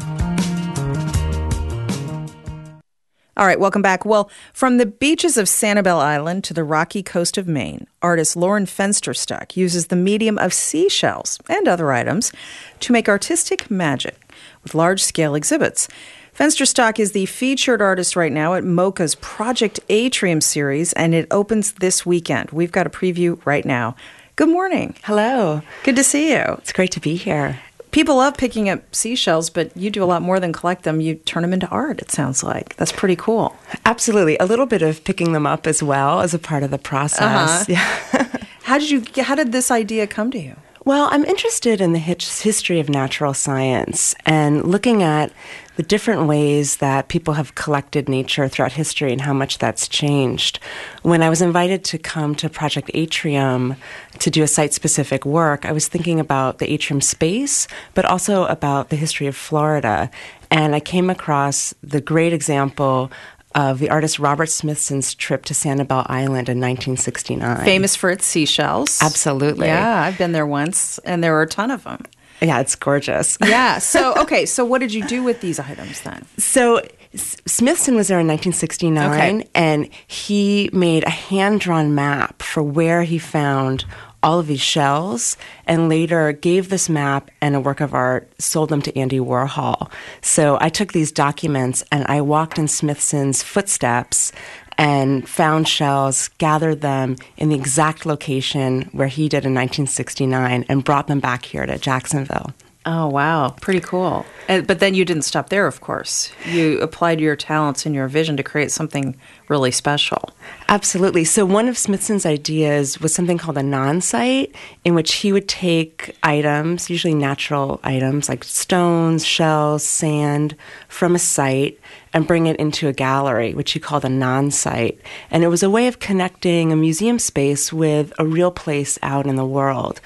[SPEAKER 1] All right, welcome back. Well, from the beaches of Sanibel Island to the rocky coast of Maine, artist Lauren Fensterstuck uses the medium of seashells and other items to make artistic magic with large-scale exhibits. Fensterstuck is the featured artist right now at MoCA's Project Atrium series, and it opens this weekend. We've got a preview right now. Good morning.
[SPEAKER 15] Hello.
[SPEAKER 1] Good to see you.
[SPEAKER 15] It's great to be here.
[SPEAKER 1] People love picking up seashells, but you do a lot more than collect them. You turn them into art, it sounds like. That's pretty cool.
[SPEAKER 15] Absolutely. A little bit of picking them up as well as a part of the process.
[SPEAKER 1] Uh-huh.
[SPEAKER 15] Yeah.
[SPEAKER 1] How did you? How did this idea come to you?
[SPEAKER 15] Well, I'm interested in the history of natural science and looking at the different ways that people have collected nature throughout history and how much that's changed. When I was invited to come to Project Atrium to do a site-specific work, I was thinking about the atrium space, but also about the history of Florida. And I came across the great example of the artist Robert Smithson's trip to Sanibel Island in nineteen sixty-nine.
[SPEAKER 1] Famous for its seashells.
[SPEAKER 15] Absolutely.
[SPEAKER 1] Yeah, I've been there once, and there were a ton of them.
[SPEAKER 15] Yeah, it's gorgeous.
[SPEAKER 1] Yeah. So, okay, so what did you do with these items then?
[SPEAKER 15] So S- Smithson was there in nineteen sixty-nine, okay. And he made a hand-drawn map for where he found all of these shells, and later gave this map and a work of art, sold them to Andy Warhol. So I took these documents and I walked in Smithson's footsteps and found shells, gathered them in the exact location where he did in nineteen sixty-nine, and brought them back here to Jacksonville.
[SPEAKER 1] Oh, wow. Pretty cool. And, but then you didn't stop there, of course. You applied your talents and your vision to create something really special.
[SPEAKER 15] Absolutely. So one of Smithson's ideas was something called a non-site, in which he would take items, usually natural items like stones, shells, sand, from a site and bring it into a gallery, which he called a non-site. And it was a way of connecting a museum space with a real place out in the world.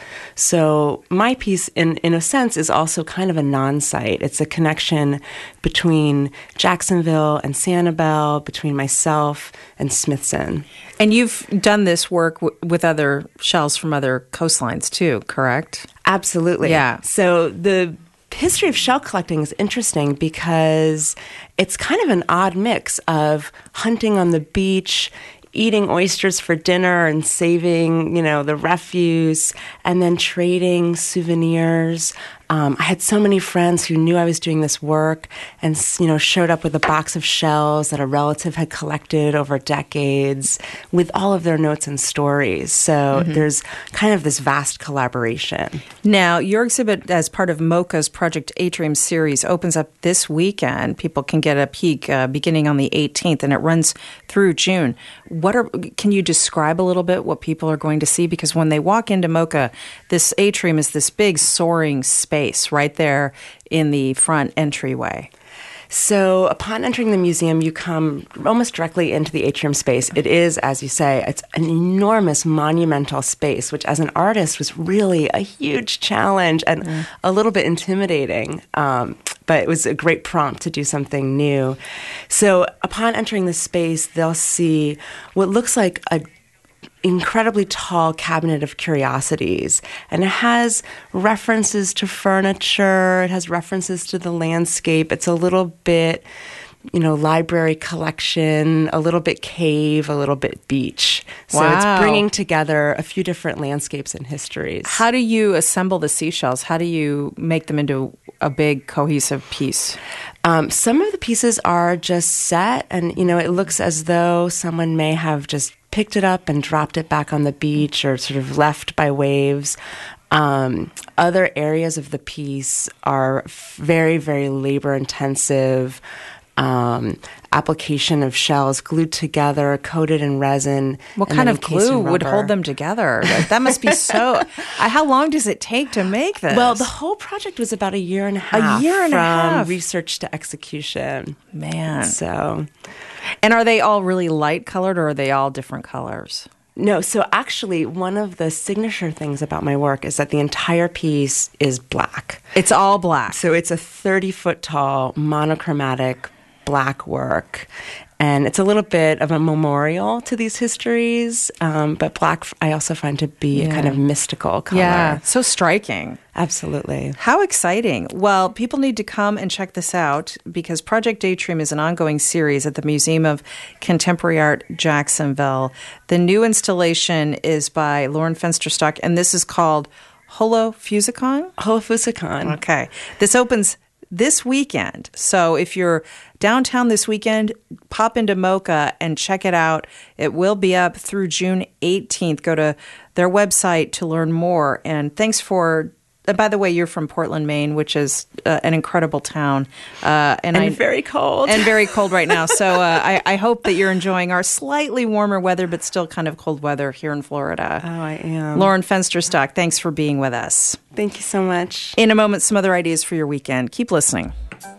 [SPEAKER 15] So my piece, in, in a sense, is also kind of a non-site. It's a connection between Jacksonville and Sanibel, between myself and Smithson.
[SPEAKER 1] And you've done this work w- with other shells from other coastlines too, correct?
[SPEAKER 15] Absolutely.
[SPEAKER 1] Yeah.
[SPEAKER 15] So the history of shell collecting is interesting because it's kind of an odd mix of hunting on the beach, eating oysters for dinner and saving, you know, the refuse, and then trading souvenirs. Um, I had so many friends who knew I was doing this work and, you know, showed up with a box of shells that a relative had collected over decades with all of their notes and stories. So mm-hmm. there's kind of this vast collaboration.
[SPEAKER 1] Now, your exhibit as part of MoCA's Project Atrium series opens up this weekend. People can get a peek uh, beginning on the eighteenth, and it runs through June. What are? Can you describe a little bit what people are going to see? Because when they walk into MoCA, this atrium is this big soaring space right there in the front entryway.
[SPEAKER 15] So upon entering the museum, you come almost directly into the atrium space. It is, as you say, it's an enormous monumental space, which as an artist was really a huge challenge and mm. a little bit intimidating. Um, but it was a great prompt to do something new. So upon entering the space, they'll see what looks like a incredibly tall cabinet of curiosities, and it has references to furniture, it has references to the landscape. It's a little bit, you know, library collection, a little bit cave, a little bit beach. So
[SPEAKER 1] Wow.
[SPEAKER 15] it's bringing together a few different landscapes and histories.
[SPEAKER 1] How do you assemble the seashells? How do you make them into a big cohesive piece?
[SPEAKER 15] Um, some of the pieces are just set, and, you know, it looks as though someone may have just picked it up and dropped it back on the beach or sort of left by waves. Um, other areas of the piece are very, very labor intensive. Um, application of shells glued together, coated in resin.
[SPEAKER 1] What
[SPEAKER 15] and
[SPEAKER 1] kind
[SPEAKER 15] then
[SPEAKER 1] of
[SPEAKER 15] encased in
[SPEAKER 1] glue would
[SPEAKER 15] rubber.
[SPEAKER 1] hold them together? Like, that must be so. uh, How long does it take to make this?
[SPEAKER 15] Well, the whole project was about a year and a half.
[SPEAKER 1] A year and a
[SPEAKER 15] from
[SPEAKER 1] half.
[SPEAKER 15] research to execution.
[SPEAKER 1] Man.
[SPEAKER 15] So,
[SPEAKER 1] and are they all really light colored, or are they all different colors?
[SPEAKER 15] no, so actually, one of the signature things about my work is that the entire piece is black.
[SPEAKER 1] It's all black.
[SPEAKER 15] So it's a thirty foot tall monochromatic black work. And it's a little bit of a memorial to these histories, um, but black I also find to be
[SPEAKER 1] Yeah.
[SPEAKER 15] a kind of mystical color.
[SPEAKER 1] Yeah, so striking.
[SPEAKER 15] Absolutely.
[SPEAKER 1] How exciting. Well, people need to come and check this out because Project Daydream is an ongoing series at the Museum of Contemporary Art, Jacksonville. The new installation is by Lauren Fensterstock, and this is called Holofusicon?
[SPEAKER 15] Holofusicon.
[SPEAKER 1] Okay. This opens this weekend. So if you're downtown this weekend, pop into Mocha and check it out. It will be up through June eighteenth. Go to their website to learn more. And thanks for, and by the way, you're from Portland, Maine, which is uh, an incredible town. Uh, and
[SPEAKER 15] And
[SPEAKER 1] I,
[SPEAKER 15] very cold.
[SPEAKER 1] And very cold right now. So uh, I, I hope that you're enjoying our slightly warmer weather, but still kind of cold weather here in Florida.
[SPEAKER 15] Oh, I am.
[SPEAKER 1] Lauren Fensterstock, thanks for being with us.
[SPEAKER 15] Thank you so much.
[SPEAKER 1] In a moment, some other ideas for your weekend. Keep listening.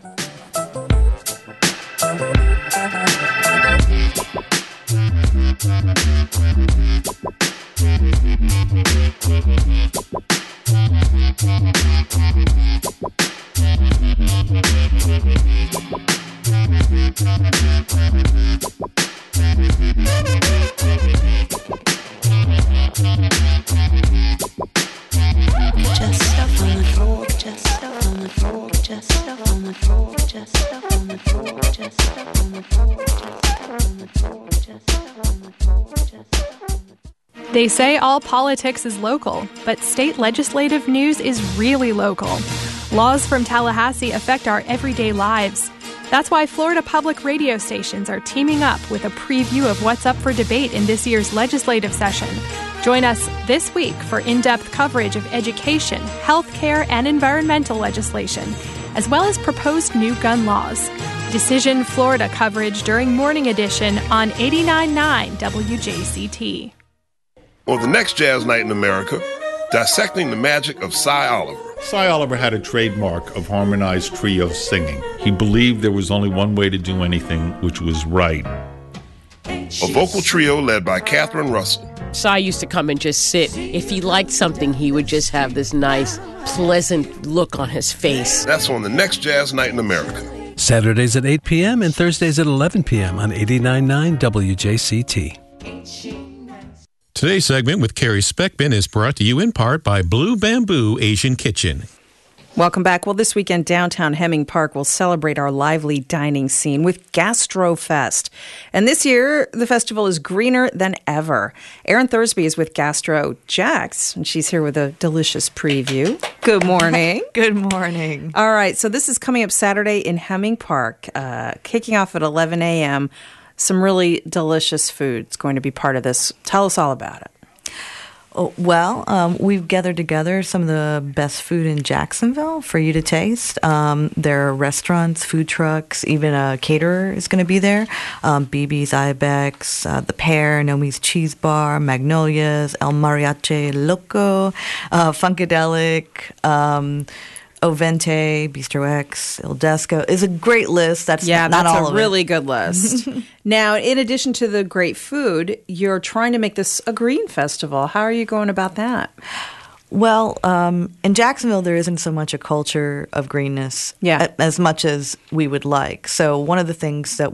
[SPEAKER 16] Just stuff on the floor, just stuff on the floor, just stuff on the floor, just stuff on the floor, just stuff on the floor, just stuff on the floor, just stuff on the floor, just stuff on the floor.
[SPEAKER 17] They say all politics is local, but state legislative news is really local. Laws from Tallahassee affect our everyday lives. That's why Florida public radio stations are teaming up with a preview of what's up for debate in this year's legislative session. Join us this week for in-depth coverage of education, healthcare, and environmental legislation, as well as proposed new gun laws. Decision Florida coverage during Morning Edition on eighty-nine point nine W J C T.
[SPEAKER 18] On the next Jazz Night in America, dissecting the magic of Cy Oliver.
[SPEAKER 19] Cy Oliver had a trademark of harmonized trio singing. He believed there was only one way to do anything, which was right.
[SPEAKER 18] A vocal trio led by Catherine Russell.
[SPEAKER 20] Cy used to come and just sit. If he liked something, he would just have this nice, pleasant look on his face.
[SPEAKER 18] That's on the next Jazz Night in America.
[SPEAKER 7] Saturdays at eight p.m. and Thursdays at eleven p.m. on eighty-nine point nine W J C T.
[SPEAKER 11] Today's segment with Carrie Speckman is brought to you in part by Blue Bamboo Asian Kitchen.
[SPEAKER 1] Welcome back. Well, this weekend, downtown Hemming Park will celebrate our lively dining scene with GastroFest. And this year, the festival is greener than ever. Erin Thursby is with Gastro Jax, and she's here with a delicious preview. Good morning.
[SPEAKER 21] Good morning.
[SPEAKER 1] All right, so this is coming up Saturday in Hemming Park, uh, kicking off at eleven a.m. Some really delicious food is going to be part of this. Tell us all about it.
[SPEAKER 21] Oh, well, um, we've gathered together some of the best food in Jacksonville for you to taste. Um, there are restaurants, food trucks, even a caterer is going to be there. Um, B B's Ibex, uh, The Pear, Nomi's Cheese Bar, Magnolias, El Mariachi Loco, uh, Funkadelic, um, Ovente, Bistro X, Il Desco is a great list. That's
[SPEAKER 1] yeah,
[SPEAKER 21] not
[SPEAKER 1] that's
[SPEAKER 21] all
[SPEAKER 1] a
[SPEAKER 21] of
[SPEAKER 1] really
[SPEAKER 21] it.
[SPEAKER 1] good list. Now, in addition to the great food, you're trying to make this a green festival. How are you going about that?
[SPEAKER 21] Well, um, in Jacksonville, there isn't so much a culture of greenness
[SPEAKER 1] yeah.
[SPEAKER 21] a, as much as we would like. So one of the things that we're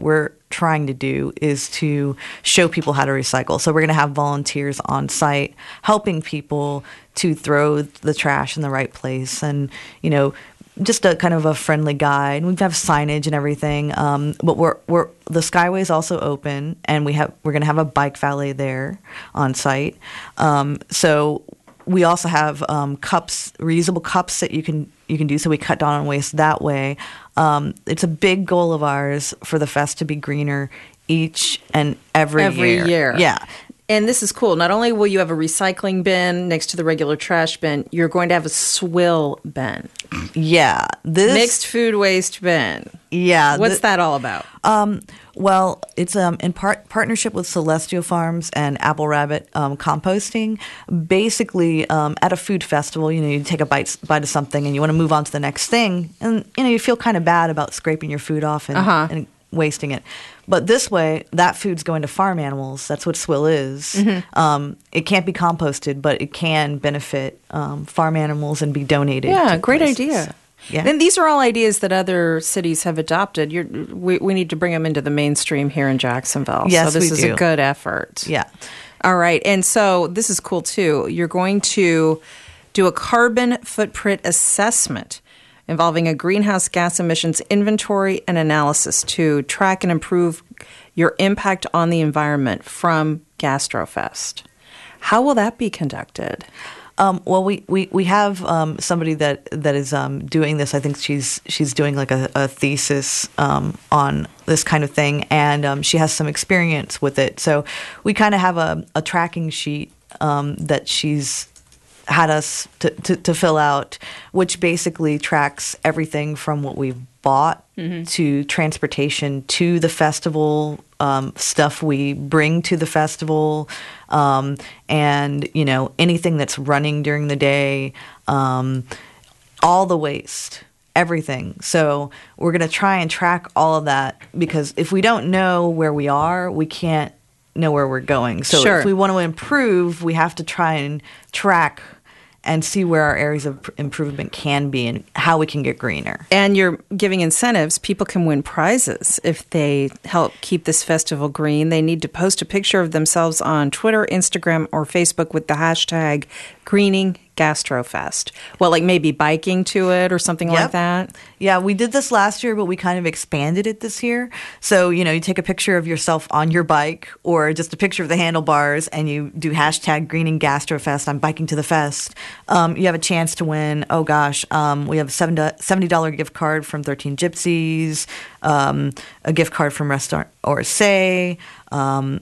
[SPEAKER 21] trying to do is to show people how to recycle. So we're going to have volunteers on site helping people to throw the trash in the right place, and you know, just a kind of a friendly guide. We have signage and everything, um, but we're we're the Skyway is also open, and we have we're going to have a bike valet there on site. Um, so we also have um, cups, reusable cups that you can you can do. So we cut down on waste that way. Um, it's a big goal of ours for the fest to be greener each and every,
[SPEAKER 1] every
[SPEAKER 21] year.
[SPEAKER 1] year.
[SPEAKER 21] Yeah.
[SPEAKER 1] And this is cool. Not only will you have a recycling bin next to the regular trash bin, you're going to have a swill bin.
[SPEAKER 21] Yeah. This
[SPEAKER 1] mixed food waste bin.
[SPEAKER 21] Yeah.
[SPEAKER 1] What's
[SPEAKER 21] th-
[SPEAKER 1] that all about?
[SPEAKER 21] Um, well, it's um, in part partnership with Celestial Farms and Apple Rabbit um, Composting. Basically, um, at a food festival, you know, you take a bite bite of something and you want to move on to the next thing, and you know, you feel kind of bad about scraping your food off and,
[SPEAKER 1] uh-huh.
[SPEAKER 21] and wasting it. But this way, that food's going to farm animals. That's what swill is.
[SPEAKER 1] Mm-hmm.
[SPEAKER 21] Um, it can't be composted, but it can benefit um, farm animals and be donated.
[SPEAKER 1] Yeah,
[SPEAKER 21] to
[SPEAKER 1] great
[SPEAKER 21] places.
[SPEAKER 1] idea.
[SPEAKER 21] Yeah.
[SPEAKER 1] And these are all ideas that other cities have adopted. You're, we, we need to bring them into the mainstream here in Jacksonville.
[SPEAKER 21] Yes,
[SPEAKER 1] so this
[SPEAKER 21] we
[SPEAKER 1] is
[SPEAKER 21] do.
[SPEAKER 1] a good effort.
[SPEAKER 21] Yeah.
[SPEAKER 1] All right. And so this is cool, too. You're going to do a carbon footprint assessment involving a greenhouse gas emissions inventory and analysis to track and improve your impact on the environment from GastroFest. How will that be conducted?
[SPEAKER 21] Um, well, we, we, we have um, somebody that that is um, doing this. I think she's she's doing like a, a thesis um, on this kind of thing, and um, she has some experience with it. So we kind of have a, a tracking sheet um, that she's had us to, to, to fill out, which basically tracks everything from what we've bought mm-hmm. to transportation to the festival, um, stuff we bring to the festival, um, and, you know, anything that's running during the day, um, all the waste, everything. So we're going to try and track all of that, because if we don't know where we are, we can't know where we're going. So
[SPEAKER 1] sure.
[SPEAKER 21] if we want to improve, we have to try and track and see where our areas of improvement can be and how we can get greener.
[SPEAKER 1] And you're giving incentives. People can win prizes if they help keep this festival green. They need to post a picture of themselves on Twitter, Instagram, or Facebook with the hashtag Greening GastroFest. Well, like maybe biking to it or something
[SPEAKER 21] yep.
[SPEAKER 1] like that?
[SPEAKER 21] Yeah, we did this last year, but we kind of expanded it this year. So, you know, you take a picture of yourself on your bike or just a picture of the handlebars and you do hashtag Greening GastroFest. I'm biking to the fest. Um, you have a chance to win, oh gosh, um, we have a seventy dollars gift card from thirteen Gypsies, um, a gift card from Restaurant Orsay, um,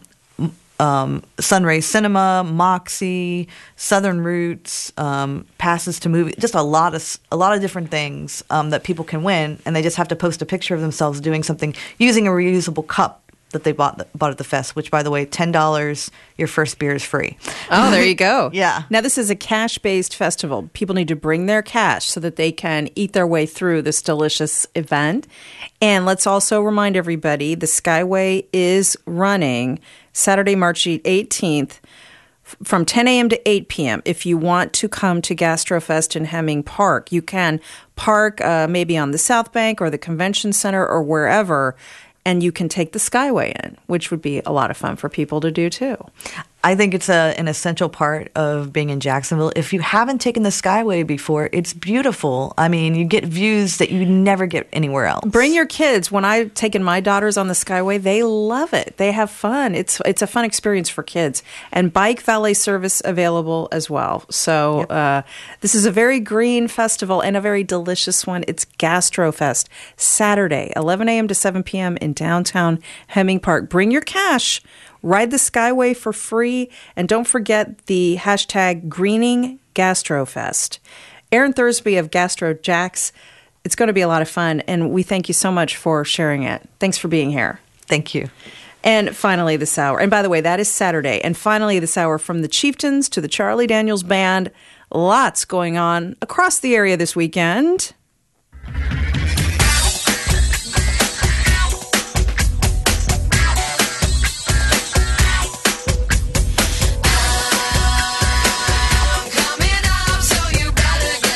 [SPEAKER 21] Um, Sunray Cinema, Moxie, Southern Roots, um, passes to movie, just a lot of a lot of different things um, that people can win, and they just have to post a picture of themselves doing something using a reusable cup that they bought bought at the fest. Which, by the way, ten dollars, your first beer is free.
[SPEAKER 1] Oh, there you go.
[SPEAKER 21] Yeah.
[SPEAKER 1] Now this is a cash-based festival. People need to bring their cash so that they can eat their way through this delicious event. And let's also remind everybody the Skyway is running Saturday, March eighteenth from ten a.m. to eight p.m. If you want to come to GastroFest in Hemming Park, you can park uh, maybe on the South Bank or the Convention Center or wherever, and you can take the Skyway in, which would be a lot of fun for people to do too.
[SPEAKER 21] I think it's a, an essential part of being in Jacksonville. If you haven't taken the Skyway before, it's beautiful. I mean, you get views that you never get anywhere else.
[SPEAKER 1] Bring your kids. When I've taken my daughters on the Skyway, they love it. They have fun. It's it's a fun experience for kids. And bike valet service available as well. So yep. uh, this is a very green festival and a very delicious one. It's GastroFest, Saturday, eleven a.m. to seven p.m. in downtown Hemming Park. Bring your cash. Ride the Skyway for free, and don't forget the hashtag Greening GastroFest. Aaron Thursby of Gastro Jacks, it's going to be a lot of fun, and we thank you so much for sharing it. Thanks for being here.
[SPEAKER 21] Thank you.
[SPEAKER 1] And finally this hour, and by the way, that is Saturday, and finally this hour, from the Chieftains to the Charlie Daniels Band, lots going on across the area this weekend.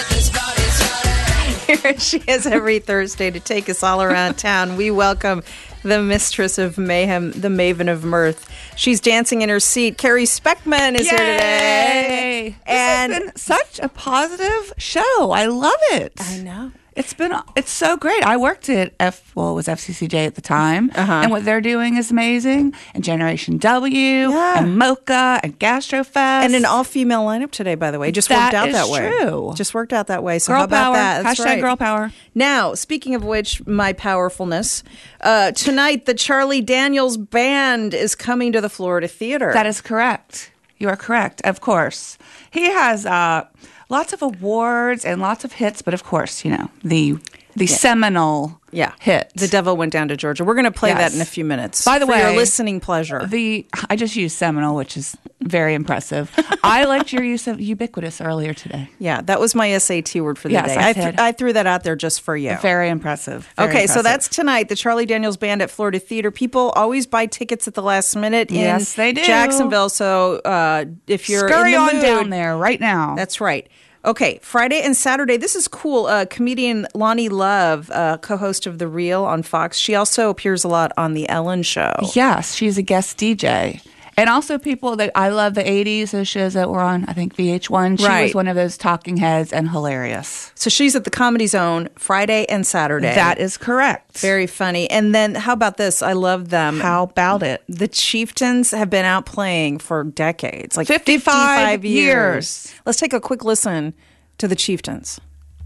[SPEAKER 1] Here she is every Thursday to take us all around town. We welcome the mistress of mayhem, the maven of mirth. She's dancing in her seat. Carrie Speckman is
[SPEAKER 3] Yay!
[SPEAKER 1] here today.
[SPEAKER 3] This has been such a positive show. I love it.
[SPEAKER 1] I know.
[SPEAKER 3] It's been it's so great. I worked at F well, it was F C C J at the time,
[SPEAKER 1] Uh-huh.
[SPEAKER 3] and what they're doing is amazing. And Generation W,
[SPEAKER 1] Yeah.
[SPEAKER 3] and Mocha, and Gastrofest,
[SPEAKER 1] And an all-female lineup today, by the way. Just
[SPEAKER 3] That
[SPEAKER 1] worked out
[SPEAKER 3] is
[SPEAKER 1] that way.
[SPEAKER 3] true.
[SPEAKER 1] Just worked out that way. So
[SPEAKER 3] Girl
[SPEAKER 1] how about
[SPEAKER 3] power.
[SPEAKER 1] that? That's
[SPEAKER 3] Hashtag
[SPEAKER 1] right.
[SPEAKER 3] girl power.
[SPEAKER 1] Now, speaking of which, my powerfulness, uh, tonight the Charlie Daniels Band is coming to the Florida Theater.
[SPEAKER 3] That is correct. You are correct. Of course, he has uh, lots of awards and lots of hits, but of course, you know the the
[SPEAKER 1] Yeah.
[SPEAKER 3] seminal
[SPEAKER 1] yeah.
[SPEAKER 3] hit.
[SPEAKER 1] The Devil Went Down to Georgia. We're going to play
[SPEAKER 3] Yes.
[SPEAKER 1] that in a few minutes.
[SPEAKER 3] By the
[SPEAKER 1] for
[SPEAKER 3] way,
[SPEAKER 1] your listening pleasure.
[SPEAKER 3] The I just used seminal, which is very impressive. I liked your use of ubiquitous earlier today.
[SPEAKER 1] Yeah, that was my S A T word for the
[SPEAKER 3] Yes,
[SPEAKER 1] day.
[SPEAKER 3] I
[SPEAKER 1] I, th-
[SPEAKER 3] said.
[SPEAKER 1] I threw that out there just for you.
[SPEAKER 3] Very impressive. Very
[SPEAKER 1] Okay, so
[SPEAKER 3] impressive.
[SPEAKER 1] that's tonight, the Charlie Daniels Band at Florida Theater. People always buy tickets at the last minute in
[SPEAKER 3] Yes, they do.
[SPEAKER 1] Jacksonville. So uh, if you're
[SPEAKER 3] Scurry
[SPEAKER 1] in the
[SPEAKER 3] on
[SPEAKER 1] mood,
[SPEAKER 3] down there right now.
[SPEAKER 1] That's right. Okay, Friday and Saturday. This is cool. Uh, comedian Lonnie Love, uh, co-host of The Real on Fox. She also appears a lot on The Ellen Show.
[SPEAKER 3] Yes, she's a guest D J. And also people that I love the eighties, those shows that were on, I think, V H one. She
[SPEAKER 1] Right.
[SPEAKER 3] was one of those talking heads and hilarious.
[SPEAKER 1] So she's at the Comedy Zone Friday and Saturday.
[SPEAKER 3] That is correct.
[SPEAKER 1] Very funny. And then how about this? I love them.
[SPEAKER 3] How about it?
[SPEAKER 1] The Chieftains have been out playing for decades, like
[SPEAKER 3] fifty-five
[SPEAKER 1] fifty-five years.
[SPEAKER 3] years.
[SPEAKER 1] Let's take a quick listen to the Chieftains.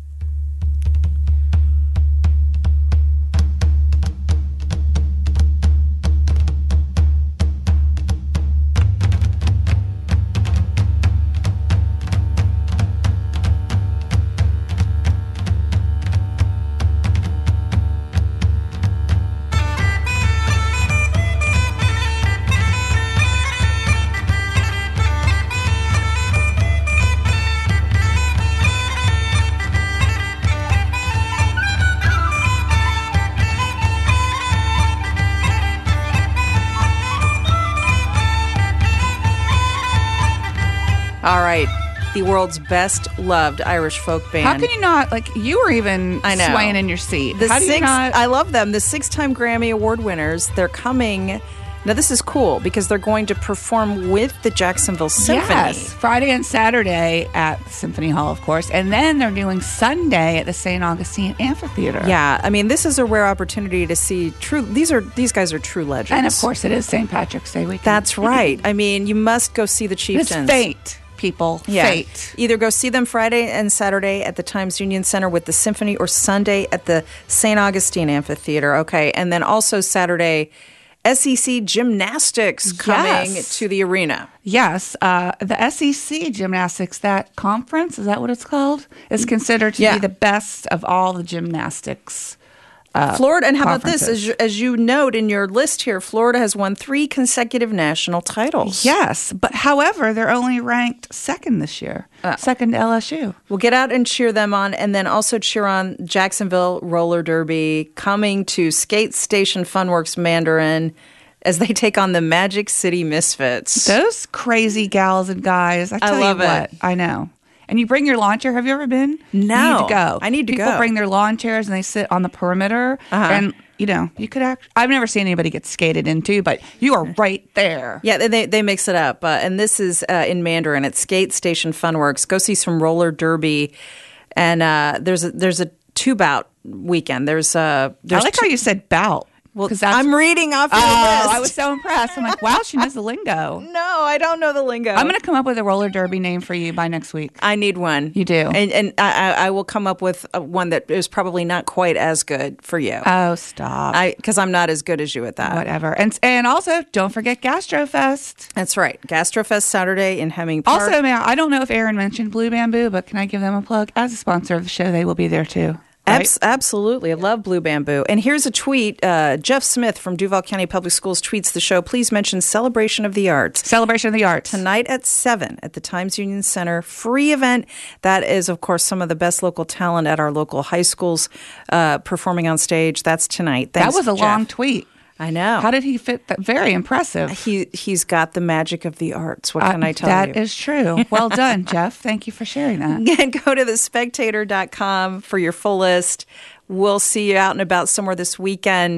[SPEAKER 1] All right. The world's best loved Irish folk band.
[SPEAKER 3] How can you not, like, you were even
[SPEAKER 1] I know.
[SPEAKER 3] swaying in your seat.
[SPEAKER 1] The
[SPEAKER 3] How do
[SPEAKER 1] six,
[SPEAKER 3] you not?
[SPEAKER 1] I love them. The six-time Grammy Award winners, they're coming. Now, this is cool because they're going to perform with the Jacksonville Symphony.
[SPEAKER 3] Yes, Friday and Saturday at the Symphony Hall, of course. And then they're doing Sunday at the Saint Augustine Amphitheater.
[SPEAKER 1] Yeah, I mean, this is a rare opportunity to see true. These are these guys are true legends,
[SPEAKER 3] And of course, it is Saint Patrick's Day weekend.
[SPEAKER 1] That's right. I mean, you must go see the
[SPEAKER 3] It's
[SPEAKER 1] Chieftains.
[SPEAKER 3] fate, people.
[SPEAKER 1] Yeah.
[SPEAKER 3] Fate.
[SPEAKER 1] Either go see them Friday and Saturday at the Times Union Center with the Symphony, or Sunday at the Saint Augustine Amphitheater. Okay, and then also Saturday, S E C Gymnastics coming
[SPEAKER 3] Yes.
[SPEAKER 1] to the arena.
[SPEAKER 3] Yes, uh, the S E C Gymnastics, that conference, is that what it's called? Is considered to
[SPEAKER 1] Yeah.
[SPEAKER 3] be the best of all the gymnastics. Uh,
[SPEAKER 1] Florida, and how about this?
[SPEAKER 3] conferences.
[SPEAKER 1] As you, as you note in your list here, Florida has won three consecutive national titles.
[SPEAKER 3] Yes, but however, they're only ranked second this year,
[SPEAKER 1] Uh,
[SPEAKER 3] second to L S U.
[SPEAKER 1] Well, get out and cheer them on, and then also cheer on Jacksonville Roller Derby coming to Skate Station Funworks Mandarin as they take on the Magic City Misfits.
[SPEAKER 3] Those crazy gals and guys, I
[SPEAKER 1] I
[SPEAKER 3] tell
[SPEAKER 1] love
[SPEAKER 3] you what,
[SPEAKER 1] it.
[SPEAKER 3] I know. And you bring your lawn chair. Have you ever been?
[SPEAKER 1] No.
[SPEAKER 3] You need to go.
[SPEAKER 1] I need to
[SPEAKER 3] People
[SPEAKER 1] go.
[SPEAKER 3] bring their lawn chairs and they sit on the perimeter.
[SPEAKER 1] Uh-huh.
[SPEAKER 3] And, you know, you could act. I've never seen anybody get skated into, but you are right there.
[SPEAKER 1] Yeah, they they mix it up, uh, and this is uh, in Mandarin at Skate Station Funworks. Go see some roller derby, and uh, there's a, there's a two bout weekend. There's uh, there's
[SPEAKER 3] I like
[SPEAKER 1] two-
[SPEAKER 3] how you said bout.
[SPEAKER 1] Well,
[SPEAKER 3] 'Cause that's-
[SPEAKER 1] I'm reading off your
[SPEAKER 3] Oh,
[SPEAKER 1] list.
[SPEAKER 3] I was so impressed. I'm like, wow, she knows the lingo.
[SPEAKER 1] No, I don't know the lingo.
[SPEAKER 3] I'm going to come up with a roller derby name for you by next week.
[SPEAKER 1] I need one.
[SPEAKER 3] You do.
[SPEAKER 1] And, and I, I I will come up with uh one that is probably not quite as good for you.
[SPEAKER 3] Oh, stop.
[SPEAKER 1] I Because I'm not as good as you at that.
[SPEAKER 3] Whatever. And and also, don't forget Gastrofest.
[SPEAKER 1] That's right. Gastrofest Saturday in Hemming Park.
[SPEAKER 3] Also, man, I don't know if Aaron mentioned Blue Bamboo, but can I give them a plug? As a sponsor of the show, they will be there too. Right?
[SPEAKER 1] Abs- absolutely. I love Blue Bamboo. And here's a tweet. Uh, Jeff Smith from Duval County Public Schools tweets the show. Please mention Celebration of the Arts.
[SPEAKER 3] Celebration of the Arts.
[SPEAKER 1] Tonight at seven at the Times Union Center. Free event. That is, of course, some of the best local talent at our local high schools uh, performing on stage. That's tonight. Thanks,
[SPEAKER 3] that was a
[SPEAKER 1] Jeff.
[SPEAKER 3] long tweet.
[SPEAKER 1] I know.
[SPEAKER 3] How did he fit that? Very impressive.
[SPEAKER 1] He, he's got the magic of the arts. What
[SPEAKER 3] Uh,
[SPEAKER 1] can I tell
[SPEAKER 3] that
[SPEAKER 1] you?
[SPEAKER 3] That is true. Well done, Jeff. Thank you for sharing that.
[SPEAKER 1] And go to the spectator dot com for your full list. We'll see you out and about somewhere this weekend.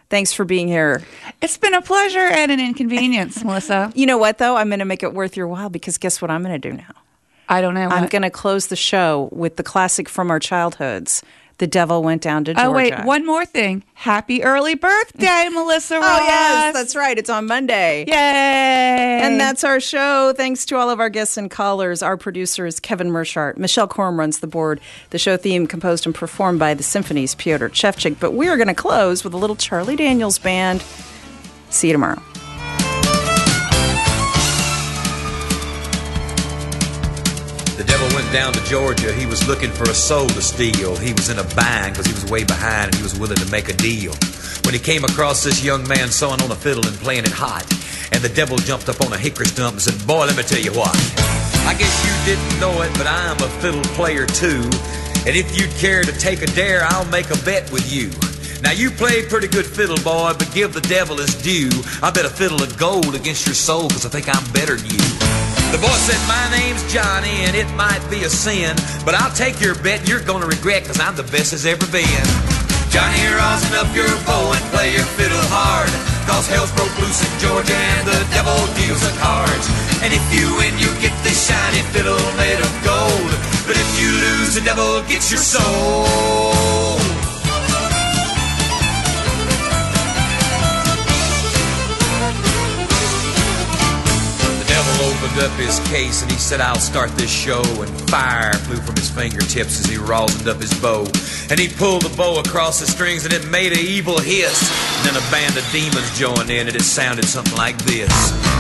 [SPEAKER 1] Thanks for being here.
[SPEAKER 3] It's been a pleasure and an inconvenience, Melissa.
[SPEAKER 1] You know what, though? I'm going to make it worth your while because guess what I'm going to do now?
[SPEAKER 3] I don't know.
[SPEAKER 1] I'm
[SPEAKER 3] what.
[SPEAKER 1] going to close the show with the classic from our childhoods. The Devil Went Down to Georgia.
[SPEAKER 3] Oh, wait, one more thing. Happy early birthday, Melissa Ross.
[SPEAKER 1] Oh, yes, that's right. It's on Monday.
[SPEAKER 3] Yay.
[SPEAKER 1] And that's our show. Thanks to all of our guests and callers. Our producer is Kevin Mershart. Michelle Korm runs the board. The show theme composed and performed by the Symphony's Pyotr Shevchik. But we are going to close with a little Charlie Daniels Band. See you tomorrow.
[SPEAKER 2] The devil went down to Georgia. He was looking for a soul to steal. He was in a bind because he was way behind and he was willing to make a deal. When he came across this young man sawing on a fiddle and playing it hot, and the devil jumped up on a hickory stump and said, boy, let me tell you what. I guess you didn't know it, but I'm a fiddle player too. And if you'd care to take a dare, I'll make a bet with you. Now you play pretty good fiddle, boy, but give the devil his due. I bet a fiddle of gold against your soul because I think I'm better than you. The boy said, my name's Johnny, and it might be a sin, but I'll take your bet and you're gonna regret, cause I'm the best as ever been. Johnny, rosin up your bow and play your fiddle hard, cause hell's broke loose in Georgia and the devil deals the cards. And if you win, you get this shiny fiddle made of gold, but if you lose, the devil gets your soul. Opened up his case and he said, I'll start this show. And fire flew from his fingertips as he rosined up his bow. And he pulled the bow across the strings and it made an evil hiss. And then a band of demons joined in and it sounded something like this.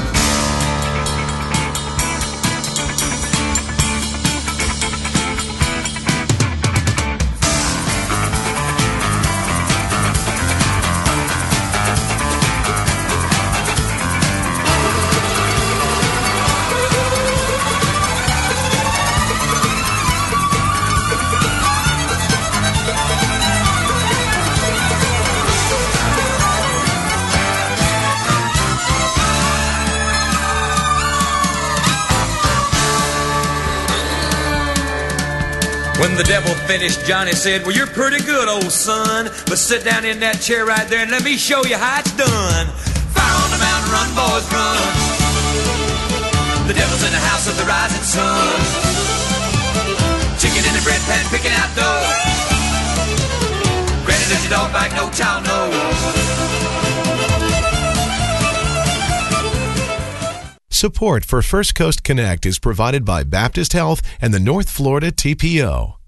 [SPEAKER 2] When the devil finished, Johnny said, well, you're pretty good, old son, but sit down in that chair right there and let me show you how it's done. Fire on the mountain, run, boys, run. The devil's in the house of the rising sun. Chicken in the bread pan, picking out dough. Granny, does your dog bite? No child, no.
[SPEAKER 22] Support for First Coast Connect is provided by Baptist Health and the North Florida T P O.